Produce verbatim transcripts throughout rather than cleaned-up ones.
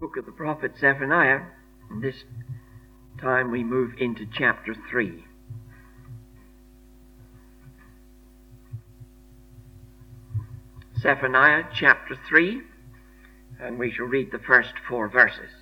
Book of the prophet Zephaniah, and this time we move into chapter three. Zephaniah chapter three, and we shall read the first four verses.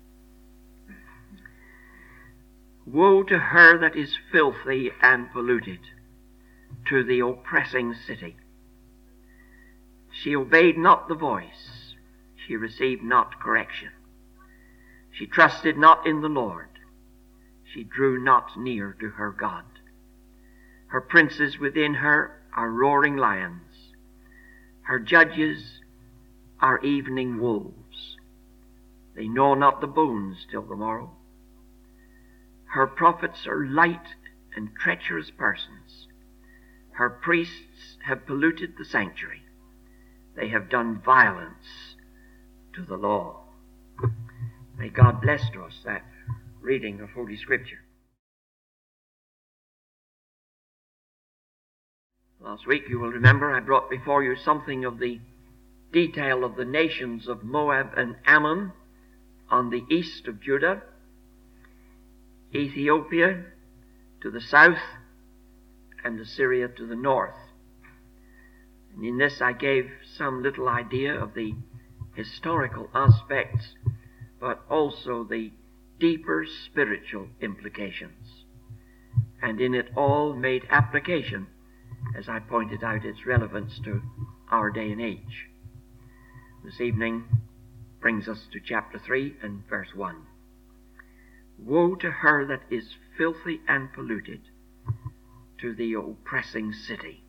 Woe to her that is filthy and polluted, to the oppressing city. She obeyed not the voice, she received not correction. She trusted not in the Lord, she drew not near to her God. Her princes within her are roaring lions, her judges are evening wolves. They gnaw not the bones till the morrow. Her prophets are light and treacherous persons. Her priests have polluted the sanctuary. They have done violence to the law. May God bless to us that reading of Holy Scripture. Last week, you will remember, I brought before you something of the detail of the nations of Moab and Ammon on the east of Judah, Ethiopia to the south, and Assyria to the north. And in this I gave some little idea of the historical aspects, but also the deeper spiritual implications. And in it all made application, as I pointed out its relevance to our day and age. This evening brings us to chapter three and verse one. Woe to her that is filthy and polluted, to the oppressing city.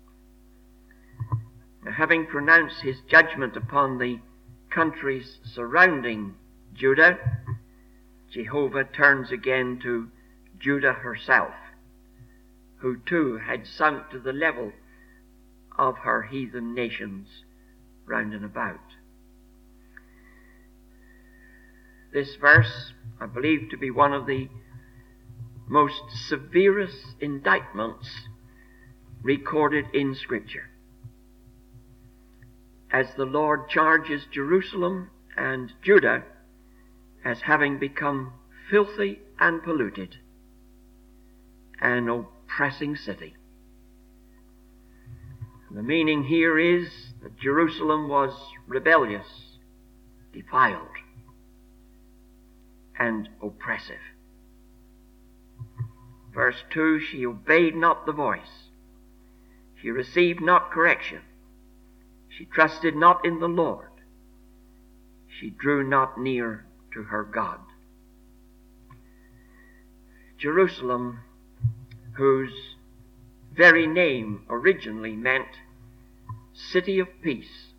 Now, having pronounced his judgment upon the countries surrounding Judah, Jehovah turns again to Judah herself, who too had sunk to the level of her heathen nations round and about. This verse, I believe to be one of the most severest indictments recorded in Scripture, as the Lord charges Jerusalem and Judah as having become filthy and polluted, an oppressing city. The meaning here is that Jerusalem was rebellious, defiled, and oppressive. Verse two, she obeyed not the voice, she received not correction, she trusted not in the Lord, she drew not near to her God. Jerusalem, whose very name originally meant city of peace,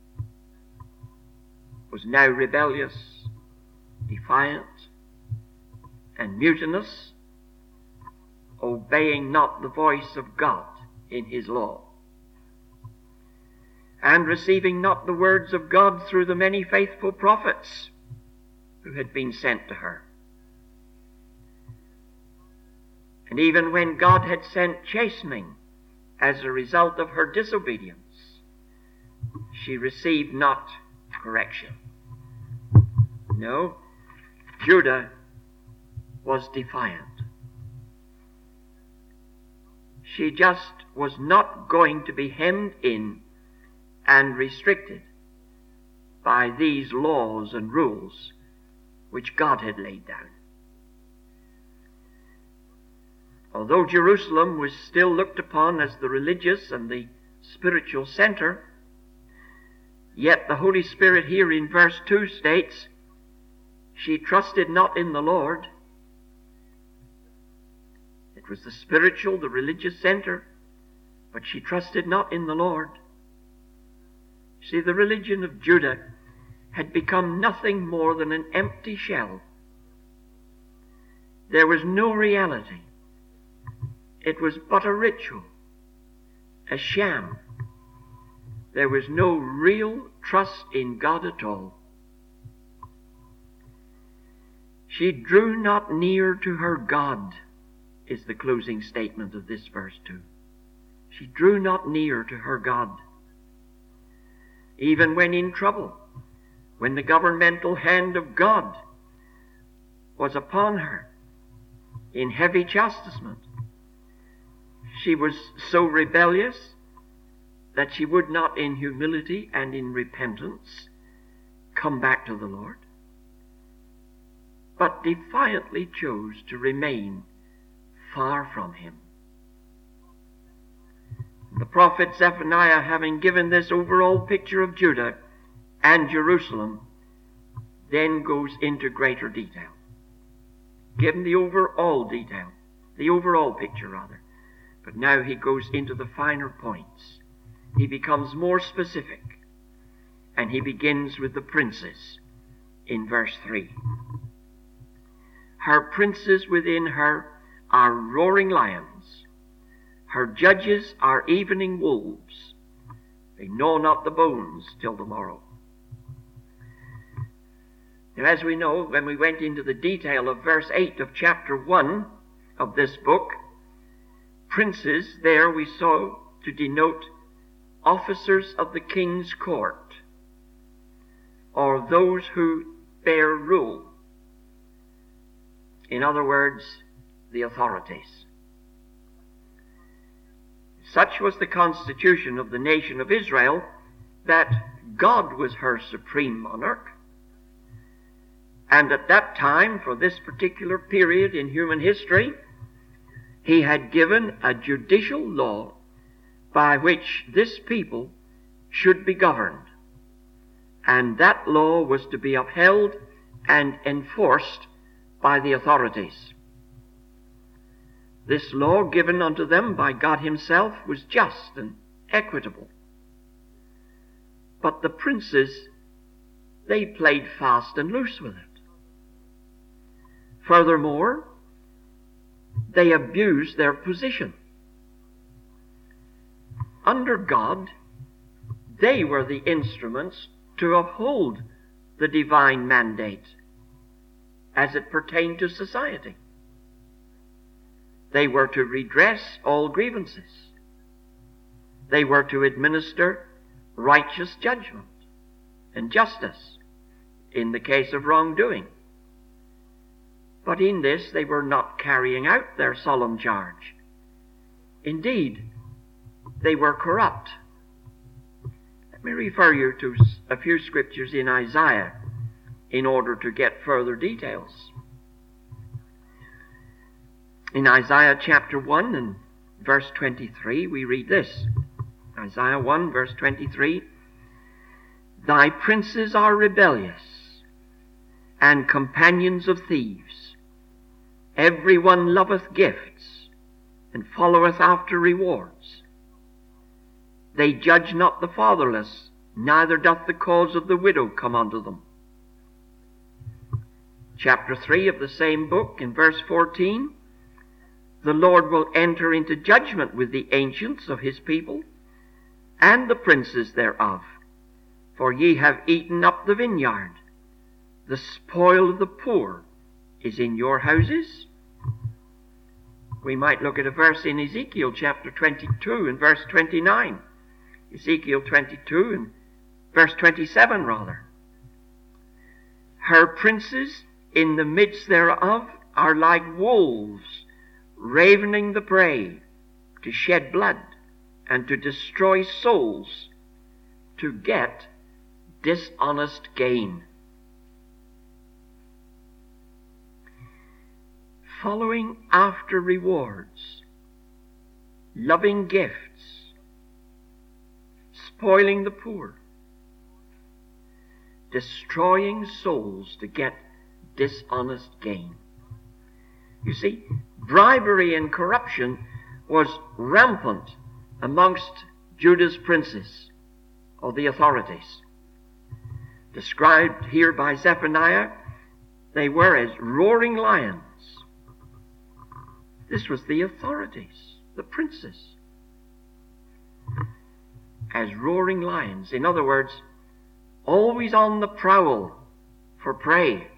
was now rebellious, defiant, and mutinous, obeying not the voice of God in his law, and receiving not the words of God through the many faithful prophets who had been sent to her. And even when God had sent chastening as a result of her disobedience, she received not correction. No, Judah was defiant. She just was not going to be hemmed in and restricted by these laws and rules which God had laid down. Although Jerusalem was still looked upon as the religious and the spiritual center, yet the Holy Spirit here in verse two states, she trusted not in the Lord. It was the spiritual, the religious center, but she trusted not in the Lord. See, the religion of Judah had become nothing more than an empty shell. There was no reality. It was but a ritual, a sham. There was no real trust in God at all. She drew not near to her God, is the closing statement of this verse two. She drew not near to her God. Even when in trouble, when the governmental hand of God was upon her in heavy chastisement, she was so rebellious that she would not in humility and in repentance come back to the Lord, but defiantly chose to remain far from him. The prophet Zephaniah, having given this overall picture of Judah and Jerusalem, then goes into greater detail. Given the overall detail, the overall picture rather, but now he goes into the finer points. He becomes more specific, and he begins with the princes in verse three. Her princes within her are roaring lions. Her judges are evening wolves. They know not the bones till the morrow. Now, as we know, when we went into the detail of verse eight of chapter one of this book, princes there we saw to denote officers of the king's court, or those who bear rule. In other words, the authorities. Such was the constitution of the nation of Israel, that God was her supreme monarch. And at that time, for this particular period in human history, he had given a judicial law by which this people should be governed. And that law was to be upheld and enforced by the authorities. This law given unto them by God himself was just and equitable. But the princes, they played fast and loose with it. Furthermore, they abused their position. Under God, they were the instruments to uphold the divine mandate as it pertained to society. They were to redress all grievances. They were to administer righteous judgment and justice in the case of wrongdoing. But in this they were not carrying out their solemn charge. Indeed, they were corrupt. Let me refer you to a few scriptures in Isaiah in order to get further details. In Isaiah chapter one and verse twenty-three, we read this. Isaiah one, verse twenty-three. Thy princes are rebellious, and companions of thieves. Every one loveth gifts, and followeth after rewards. They judge not the fatherless, neither doth the cause of the widow come unto them. Chapter three of the same book, in verse fourteen, the Lord will enter into judgment with the ancients of his people, and the princes thereof. For ye have eaten up the vineyard. The spoil of the poor is in your houses. We might look at a verse in Ezekiel chapter twenty-two and verse twenty-nine. Ezekiel twenty-two and verse twenty-seven rather. Her princes in the midst thereof are like wolves, ravening the prey, to shed blood, and to destroy souls, to get dishonest gain. Following after rewards, loving gifts, spoiling the poor, destroying souls to get dishonest gain. You see, bribery and corruption was rampant amongst Judah's princes, or the authorities. Described here by Zephaniah, they were as roaring lions. This was the authorities, the princes. As roaring lions. In other words, always on the prowl for prey.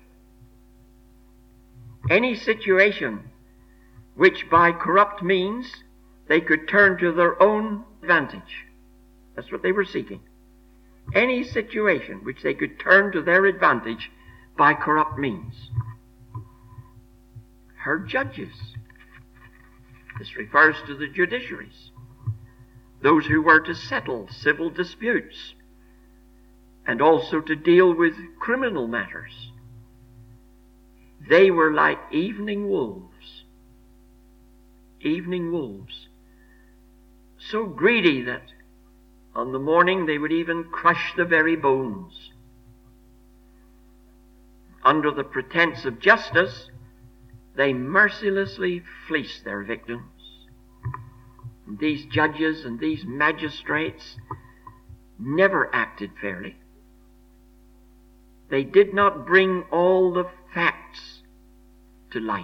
Any situation which by corrupt means they could turn to their own advantage. That's what they were seeking. any situation which they could turn to their advantage by corrupt means. Her judges. This refers to the judiciaries, those who were to settle civil disputes and also to deal with criminal matters. They were like evening wolves, evening wolves, so greedy that on the morning they would even crush the very bones. Under the pretense of justice, they mercilessly fleece their victims. And these judges and these magistrates never acted fairly. They did not bring all the facts to light.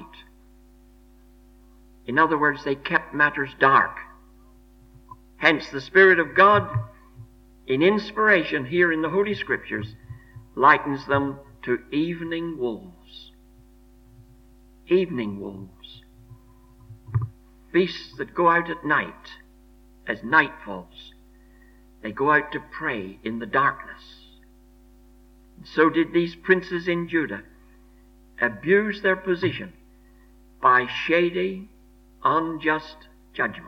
In other words, they kept matters dark. Hence, the Spirit of God, in inspiration here in the Holy Scriptures, likens them to evening wolves. Evening wolves. Beasts that go out at night, as night falls. They go out to prey in the darkness. And so did these princes in Judah abuse their position by shady, unjust judgment.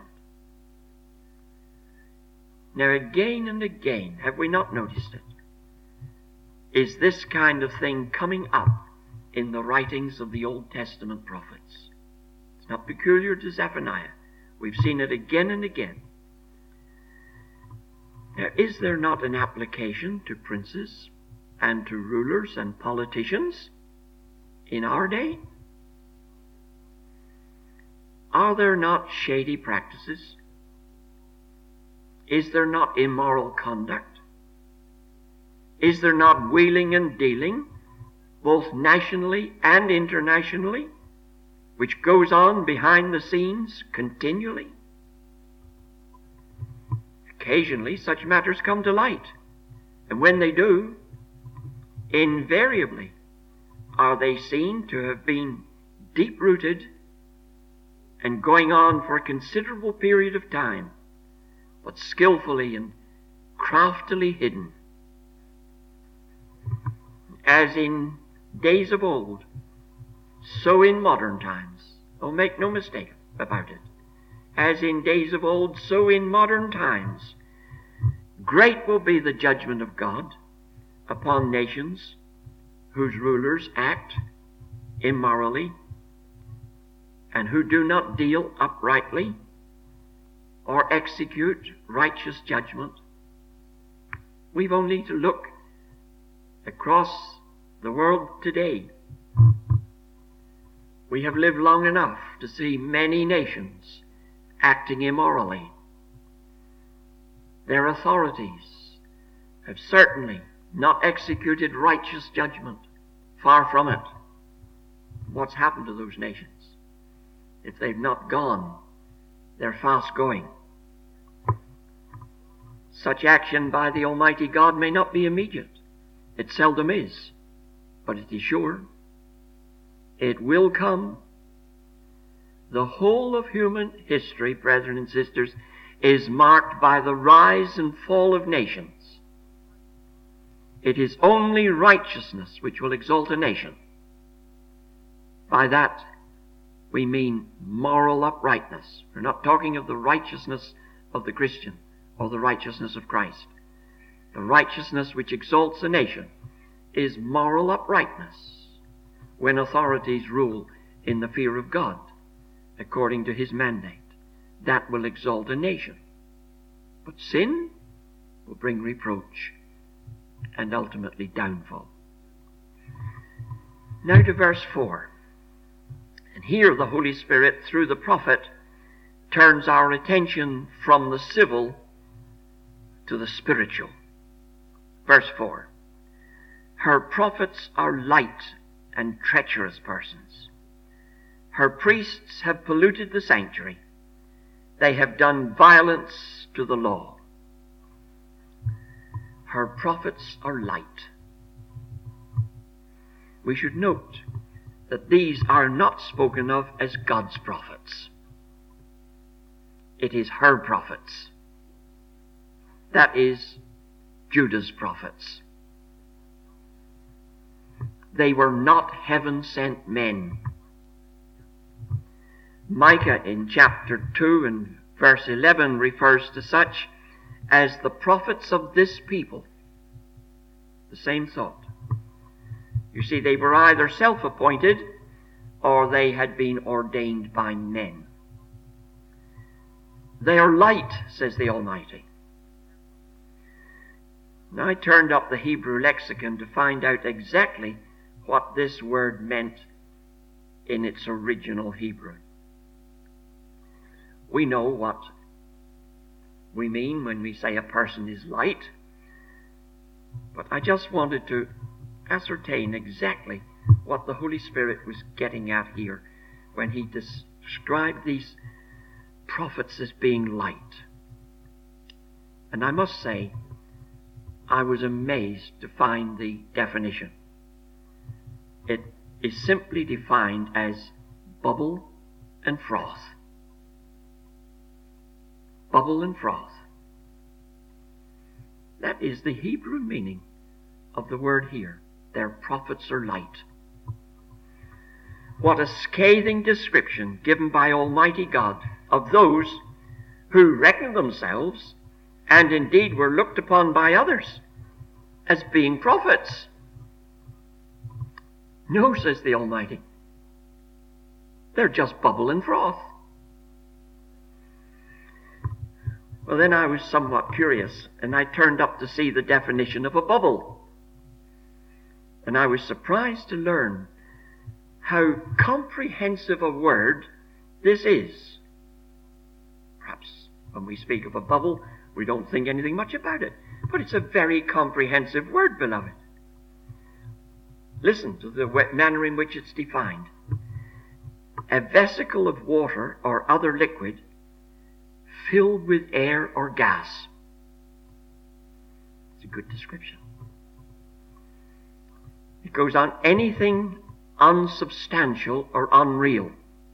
Now, again and again, have we not noticed it? Is this kind of thing coming up in the writings of the Old Testament prophets? It's not peculiar to Zephaniah. We've seen it again and again. Now, is there not an application to princes and to rulers and politicians in our day? Are there not shady practices? Is there not immoral conduct? Is there not wheeling and dealing, both nationally and internationally, which goes on behind the scenes continually? Occasionally such matters come to light, and when they do, invariably are they seen to have been deep-rooted and going on for a considerable period of time, but skillfully and craftily hidden. As in days of old, so in modern times. Oh, make no mistake about it. As in days of old, so in modern times. Great will be the judgment of God upon nations whose rulers act immorally and who do not deal uprightly or execute righteous judgment. We've only to look across the world today. We have lived long enough to see many nations acting immorally. Their authorities have certainly not executed righteous judgment. Far from it. What's happened to those nations? If they've not gone, they're fast going. Such action by the Almighty God may not be immediate. It seldom is, but it is sure. It will come. The whole of human history, brethren and sisters, is marked by the rise and fall of nations. It is only righteousness which will exalt a nation. By that we mean moral uprightness. We're not talking of the righteousness of the Christian or the righteousness of Christ. The righteousness which exalts a nation is moral uprightness when authorities rule in the fear of God according to His mandate. That will exalt a nation. But sin will bring reproach and ultimately downfall. Now to verse four. And here the Holy Spirit, through the prophet, turns our attention from the civil to the spiritual. Verse four. Her prophets are light and treacherous persons. Her priests have polluted the sanctuary. They have done violence to the law. Her prophets are light. We should note that these are not spoken of as God's prophets. It is her prophets. That is, Judah's prophets. They were not heaven-sent men. Micah in chapter two and verse eleven refers to such as the prophets of this people. The same thought. You see, they were either self-appointed or they had been ordained by men. They are light, says the Almighty. And I turned up the Hebrew lexicon to find out exactly what this word meant in its original Hebrew. We know what we mean when we say a person is light, but I just wanted to ascertain exactly what the Holy Spirit was getting at here when he described these prophets as being light. And I must say, I was amazed to find the definition. It is simply defined as bubble and froth. Bubble and froth. That is the Hebrew meaning of the word here. Their prophets are light. What a scathing description given by Almighty God of those who reckon themselves, and indeed were looked upon by others, as being prophets. No, says the Almighty. They're just bubble and froth. Well, then I was somewhat curious, and I turned up to see the definition of a bubble. And I was surprised to learn how comprehensive a word this is. Perhaps when we speak of a bubble, we don't think anything much about it. But it's a very comprehensive word, beloved. Listen to the manner in which it's defined. A vesicle of water or other liquid filled with air or gas. It's a good description. It goes on, anything unsubstantial or unreal.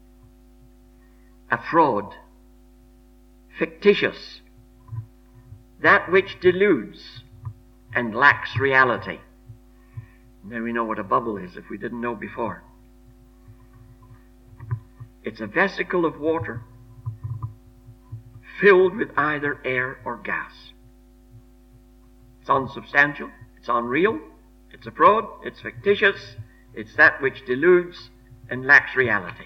A fraud. Fictitious. That which deludes and lacks reality. Now we know what a bubble is if we didn't know before. It's a vesicle of water filled with either air or gas. It's unsubstantial, it's unreal, it's a fraud, it's fictitious, it's that which deludes and lacks reality.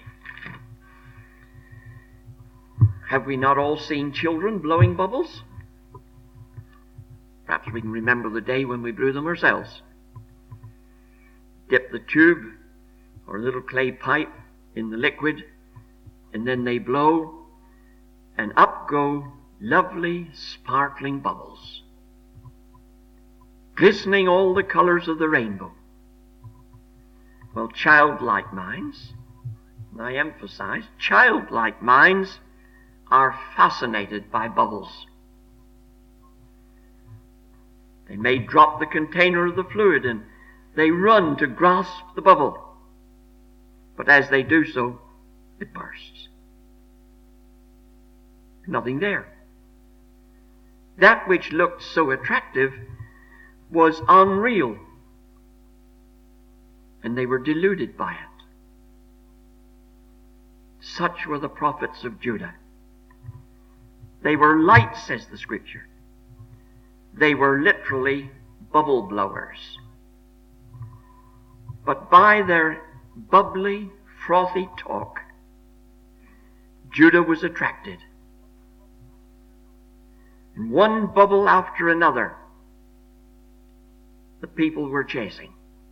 Have we not all seen children blowing bubbles? Perhaps we can remember the day when we blew them ourselves. Dip the tube or little clay pipe in the liquid, and then they blow, and up go lovely sparkling bubbles, glistening all the colors of the rainbow. Well, childlike minds, and I emphasize, childlike minds are fascinated by bubbles. They may drop the container of the fluid and they run to grasp the bubble. But as they do so, it bursts. Nothing there. That which looked so attractive was unreal, and they were deluded by it. Such were the prophets of Judah. They were light, says the Scripture. They were literally bubble blowers. But by their bubbly, frothy talk, Judah was attracted. And one bubble after another, the people were chasing.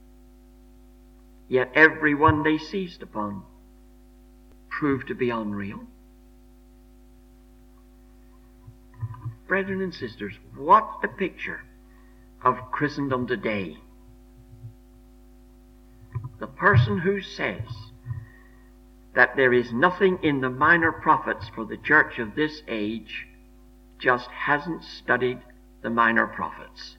Yet every one they seized upon proved to be unreal. Brethren and sisters, what a picture of Christendom today. The person who says that there is nothing in the minor prophets for the church of this age just hasn't studied the minor prophets.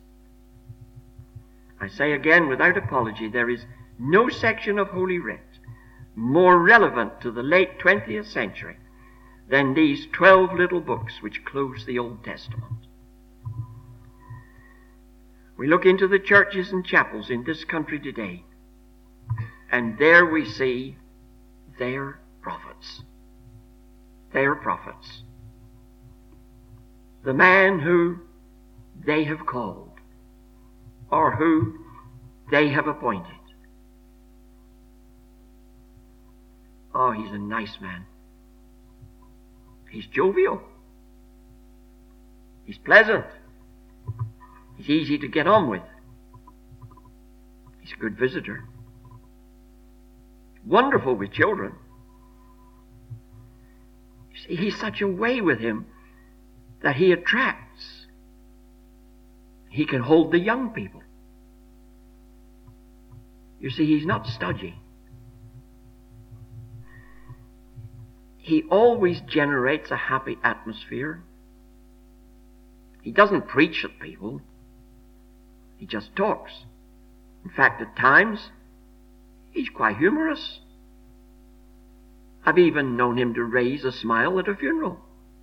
I say again without apology, there is no section of Holy Writ more relevant to the late twentieth century than these twelve little books which close the Old Testament. We look into the churches and chapels in this country today, and there we see their prophets. Their prophets. The man who they have called, or who they have appointed. Oh, he's a nice man. He's jovial. He's pleasant. He's easy to get on with. He's a good visitor. Wonderful with children. You see, he's such a way with him that he attracts. He can hold the young people. You see, he's not stodgy. He always generates a happy atmosphere. He doesn't preach at people. He just talks. In fact, at times, he's quite humorous. I've even known him to raise a smile at a funeral.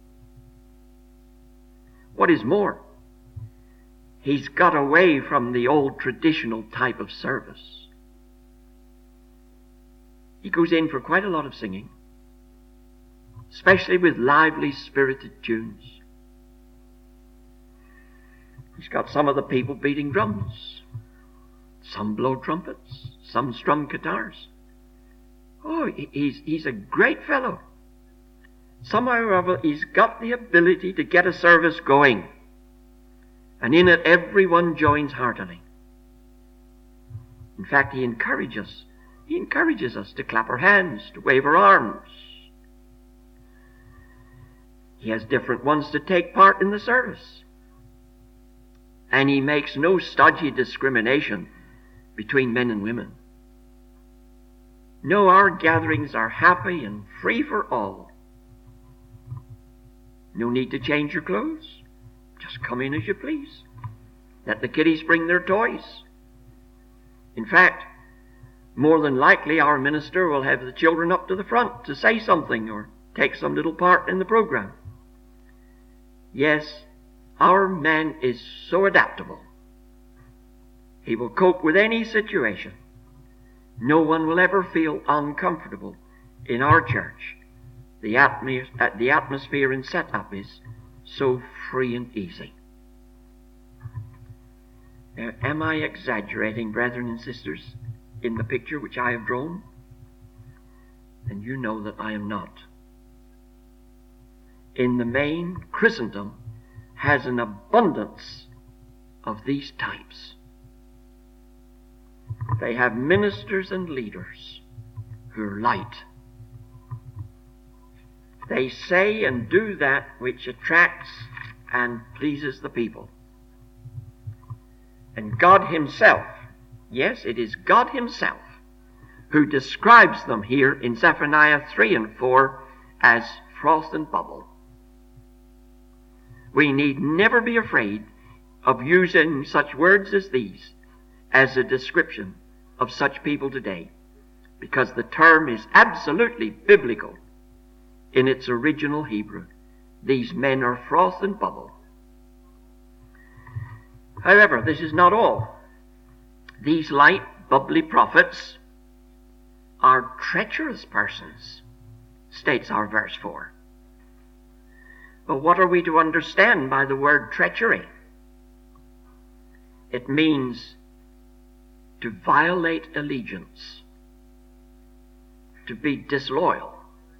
What is more, he's got away from the old traditional type of service. He goes in for quite a lot of singing, especially with lively, spirited tunes. He's got some of the people beating drums. Some blow trumpets. Some strum guitars. Oh, he's, he's a great fellow. Somehow or other, he's got the ability to get a service going. And in it, everyone joins heartily. In fact, he encourages, he encourages us to clap our hands, to wave our arms. He has different ones to take part in the service. And he makes no stodgy discrimination between men and women. No, our gatherings are happy and free for all. No need to change your clothes. Just come in as you please. Let the kiddies bring their toys. In fact, more than likely our minister will have the children up to the front to say something or take some little part in the program. Yes, our man is so adaptable. He will cope with any situation. No one will ever feel uncomfortable in our church. The, atmos- the atmosphere and setup is so free and easy. Now, am I exaggerating, brethren and sisters, in the picture which I have drawn? And you know that I am not. In the main, Christendom has an abundance of these types. They have ministers and leaders who are light. They say and do that which attracts and pleases the people. And God himself, yes, it is God himself, who describes them here in Zephaniah three and four as froth and bubble. We need never be afraid of using such words as these as a description of such people today, because the term is absolutely biblical in its original Hebrew. These men are froth and bubble. However, this is not all. These light, bubbly prophets are treacherous persons, states our verse four. But what are we to understand by the word treachery? It means to violate allegiance, to be disloyal.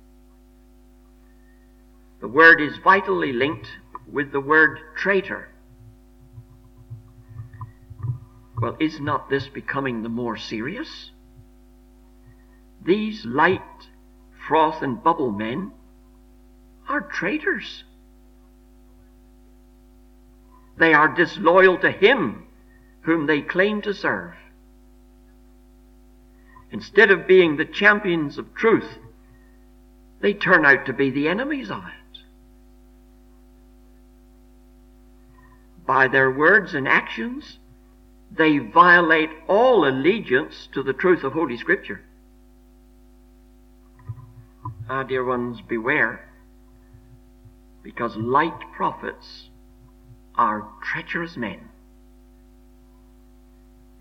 The word is vitally linked with the word traitor. Well, is not this becoming the more serious? These light, froth and bubble men are traitors. They are disloyal to him whom they claim to serve. Instead of being the champions of truth, they turn out to be the enemies of it. By their words and actions, they violate all allegiance to the truth of Holy Scripture. Ah, dear ones, beware, because light prophets are treacherous men.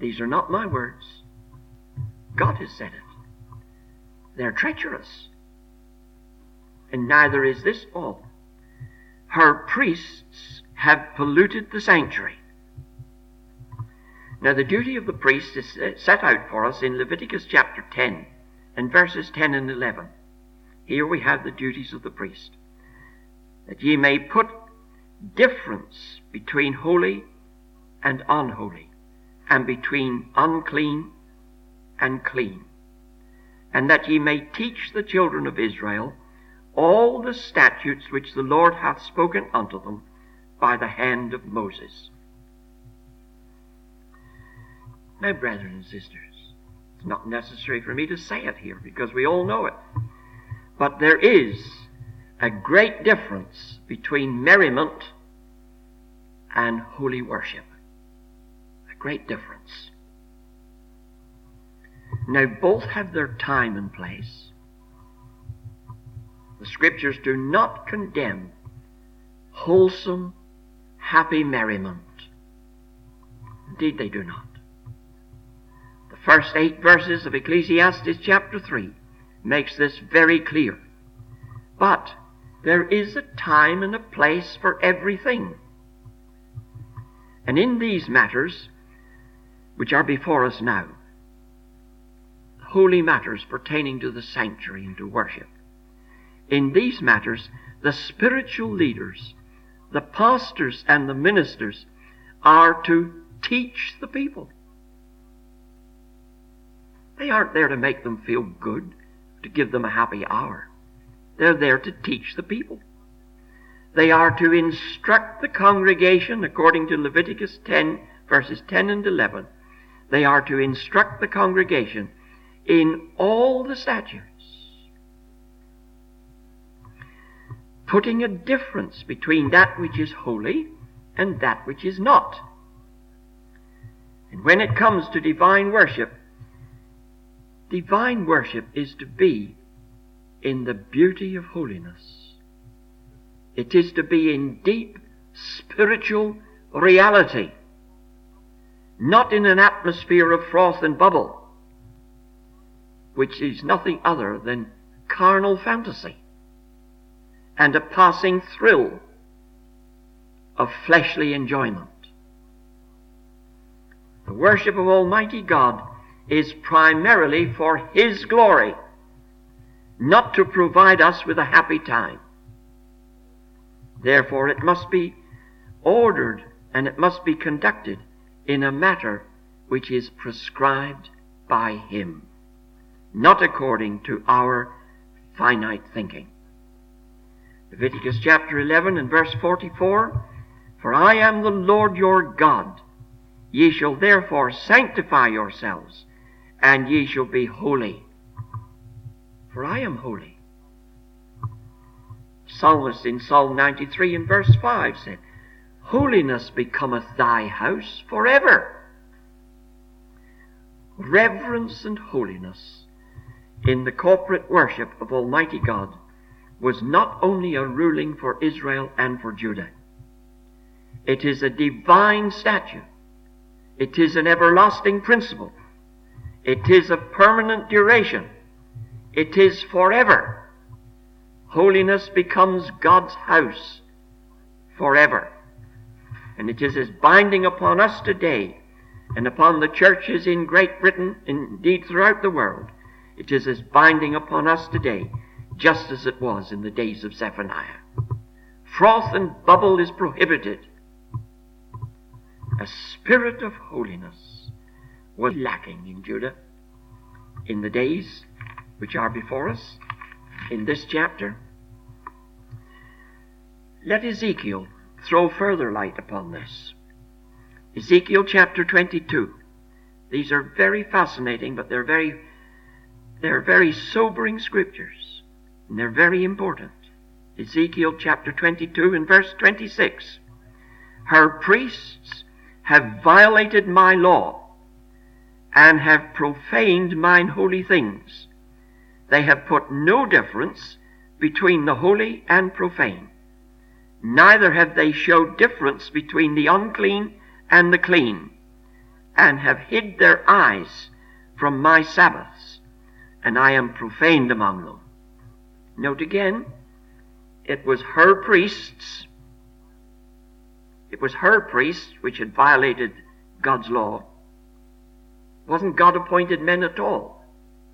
These are not my words. God has said it. They're treacherous. And neither is this all. Her priests have polluted the sanctuary. Now the duty of the priest is set out for us in Leviticus chapter ten and verses ten and eleven. Here we have the duties of the priest. That ye may put difference between holy and unholy, and between unclean and clean, and that ye may teach the children of Israel all the statutes which the Lord hath spoken unto them by the hand of Moses. Now, brethren and sisters, it's not necessary for me to say it here because we all know it. But there is a great difference between merriment and holy worship. A great difference. Now, both have their time and place. The Scriptures do not condemn wholesome, happy merriment. Indeed, they do not. The first eight verses of Ecclesiastes chapter three makes this very clear. But there is a time and a place for everything. And in these matters, which are before us now, holy matters pertaining to the sanctuary and to worship, in these matters, the spiritual leaders, the pastors and the ministers, are to teach the people. They aren't there to make them feel good, to give them a happy hour. They're there to teach the people. They are to instruct the congregation according to Leviticus ten, verses ten and eleven. They are to instruct the congregation in all the statutes, putting a difference between that which is holy and that which is not. And when it comes to divine worship, divine worship is to be in the beauty of holiness. It is to be in deep spiritual reality, not in an atmosphere of froth and bubble, which is nothing other than carnal fantasy and a passing thrill of fleshly enjoyment. The worship of Almighty God is primarily for His glory, not to provide us with a happy time. Therefore, it must be ordered and it must be conducted in a matter which is prescribed by Him, not according to our finite thinking. Leviticus chapter eleven and verse forty-four, For I am the Lord your God. Ye shall therefore sanctify yourselves, and ye shall be holy, for I am holy. Psalmist in Psalm ninety-three and verse five said, Holiness becometh thy house forever. Reverence and holiness in the corporate worship of Almighty God was not only a ruling for Israel and for Judah. It is a divine statute. It is an everlasting principle. It is of permanent duration. It is forever. Holiness becomes God's house forever. And it is as binding upon us today and upon the churches in Great Britain, indeed throughout the world. It is as binding upon us today, just as it was in the days of Zephaniah. Froth and bubble is prohibited. A spirit of holiness was lacking in Judah in the days which are before us in this chapter. Let Ezekiel throw further light upon this. Ezekiel chapter twenty-two. These are very fascinating, but they're very they're very sobering scriptures, and they're very important. Ezekiel chapter twenty-two and verse twenty-six. Her priests have violated my law, and have profaned mine holy things. They have put no difference between the holy and profane. Neither have they showed difference between the unclean and the clean. and have hid their eyes from my Sabbaths, and I am profaned among them. Note again, it was her priests, it was her priests which had violated God's law. It wasn't God-appointed men at all.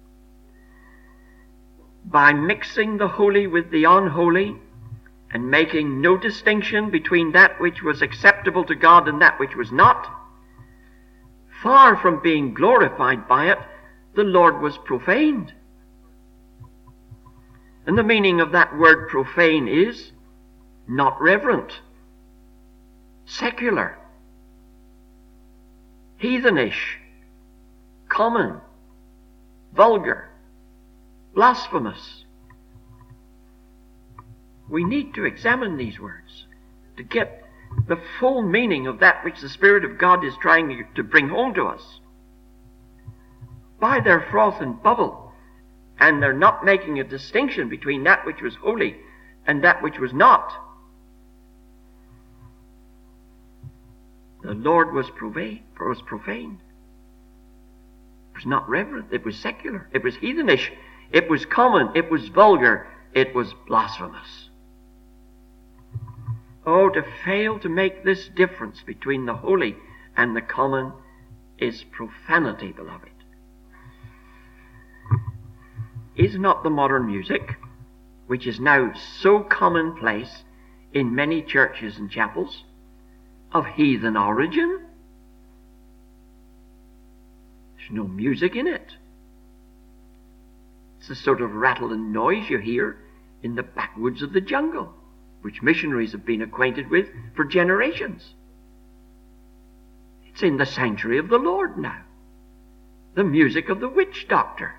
By mixing the holy with the unholy, and making no distinction between that which was acceptable to God and that which was not, far from being glorified by it, the Lord was profaned. And the meaning of that word profane is not reverent, secular, heathenish, common, vulgar, blasphemous. We need to examine these words to get the full meaning of that which the Spirit of God is trying to bring home to us. By their froth and bubble, and they're not making a distinction between that which was holy and that which was not, the Lord was profane. Was profaned. It was not reverent. It was secular. It was heathenish. It was common. It was vulgar. It was blasphemous. Oh, to fail to make this difference between the holy and the common is profanity, beloved. Is not the modern music, which is now so commonplace in many churches and chapels, of heathen origin? There's no music in it. It's the sort of rattle and noise you hear in the backwoods of the jungle, which missionaries have been acquainted with for generations. It's in the sanctuary of the Lord now. The music of the witch doctor.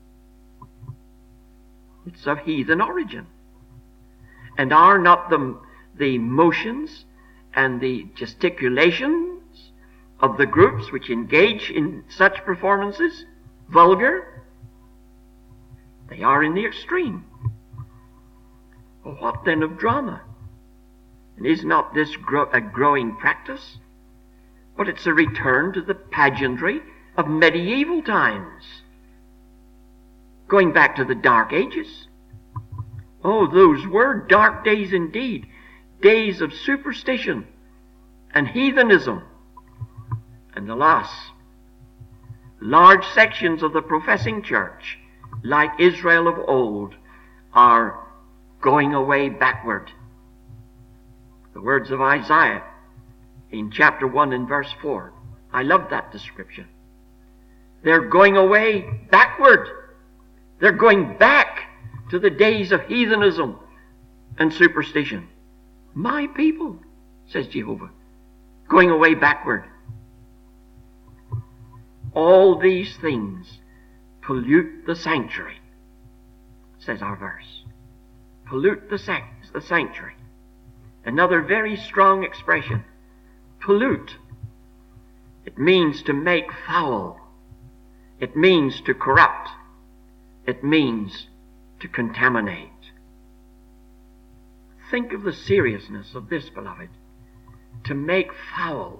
It's of heathen origin. And are not the, the motions and the gesticulations of the groups which engage in such performances vulgar? They are in the extreme. Well, what then of drama? And is not this grow, a growing practice? But it's a return to the pageantry of medieval times, going back to the Dark Ages. Oh, those were dark days indeed, days of superstition and heathenism. And alas, large sections of the professing church, like Israel of old, are going away backward. The words of Isaiah in chapter one and verse four. I love that description. They're going away backward. They're going back to the days of heathenism and superstition. My people, says Jehovah, going away backward. All these things pollute the sanctuary, says our verse. Pollute the, sac- the sanctuary. Another very strong expression. Pollute. It means to make foul. It means to corrupt. It means to contaminate. Think of the seriousness of this, beloved. To make foul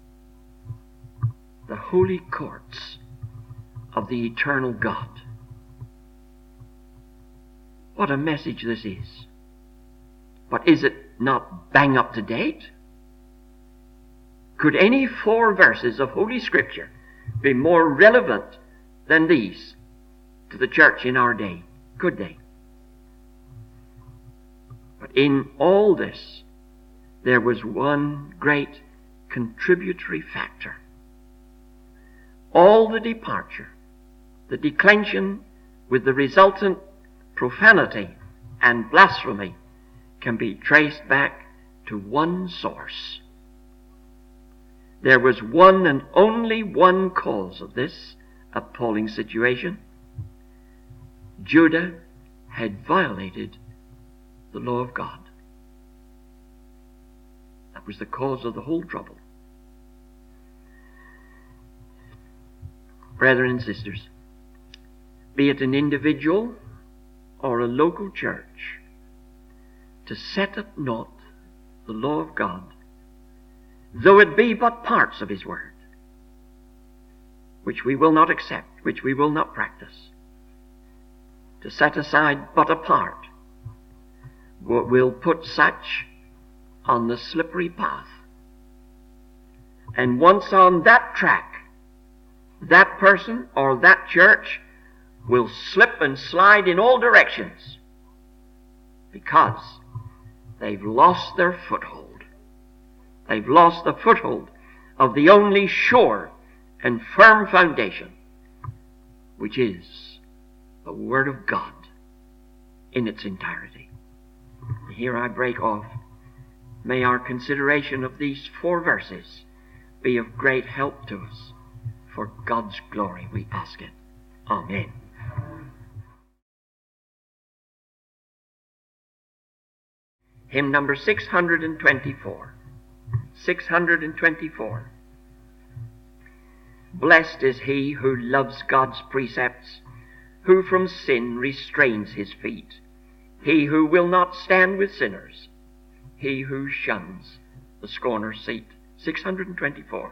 the holy courts of the eternal God. What a message this is. But is it not bang up to date? Could any four verses of Holy Scripture be more relevant than these to the church in our day? Could they? But in all this, there was one great contributory factor. All the departure, the declension with the resultant profanity and blasphemy can be traced back to one source. There was one and only one cause of this appalling situation. Judah had violated the law of God. That was the cause of the whole trouble. Brethren and sisters, be it an individual or a local church, to set at naught the law of God, though it be but parts of His Word, which we will not accept, which we will not practice, to set aside but a part, will put such on the slippery path. And once on that track, that person or that church will slip and slide in all directions because they've lost their foothold. They've lost the foothold of the only sure and firm foundation, which is the Word of God in its entirety. Here I break off. May our consideration of these four verses be of great help to us. For God's glory we ask it. Amen. Hymn number six hundred twenty-four. six hundred twenty-four. Blessed is he who loves God's precepts, who from sin restrains his feet, he who will not stand with sinners, he who shuns the scorner's seat. six hundred twenty-four.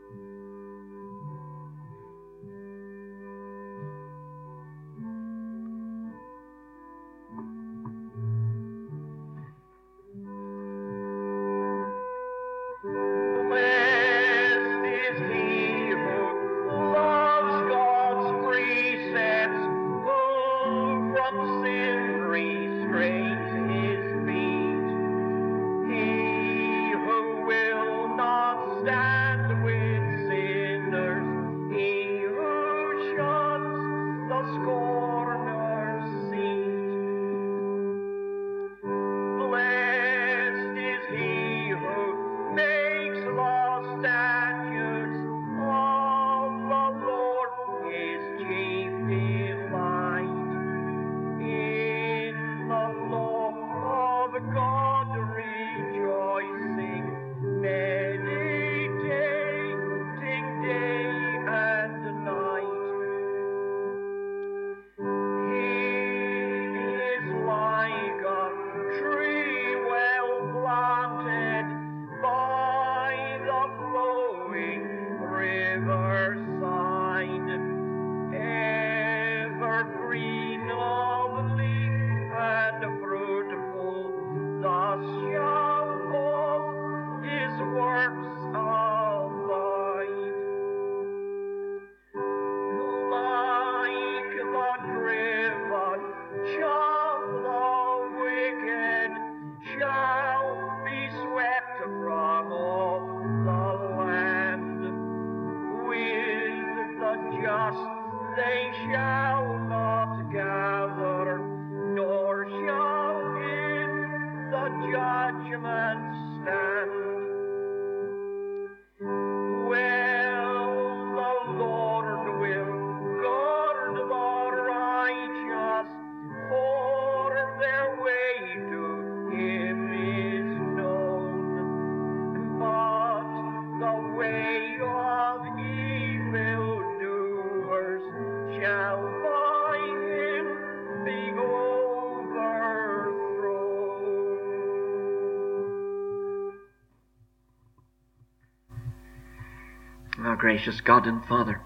Our gracious God and Father,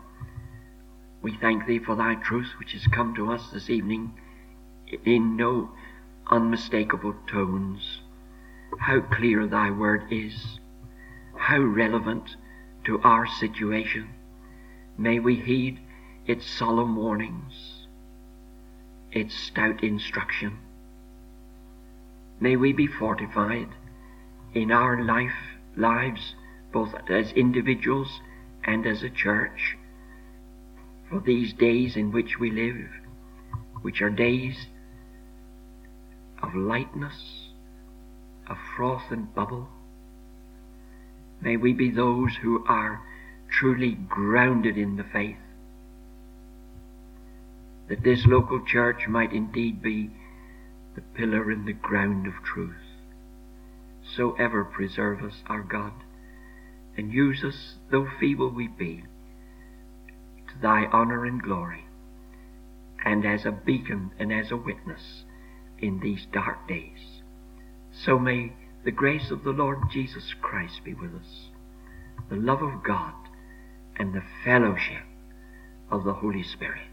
we thank Thee for Thy truth which has come to us this evening in no unmistakable tones. How clear Thy word is, how relevant to our situation. May we heed its solemn warnings, its stout instruction. May we be fortified in our life, lives, both as individuals and as a church, for these days in which we live, which are days of lightness, of froth and bubble. May we be those who are truly grounded in the faith, that this local church might indeed be the pillar and the ground of truth. So ever preserve us, our God, and use us, though feeble we be, to Thy honor and glory, and as a beacon and as a witness in these dark days. So may the grace of the Lord Jesus Christ be with us, the love of God, and the fellowship of the Holy Spirit.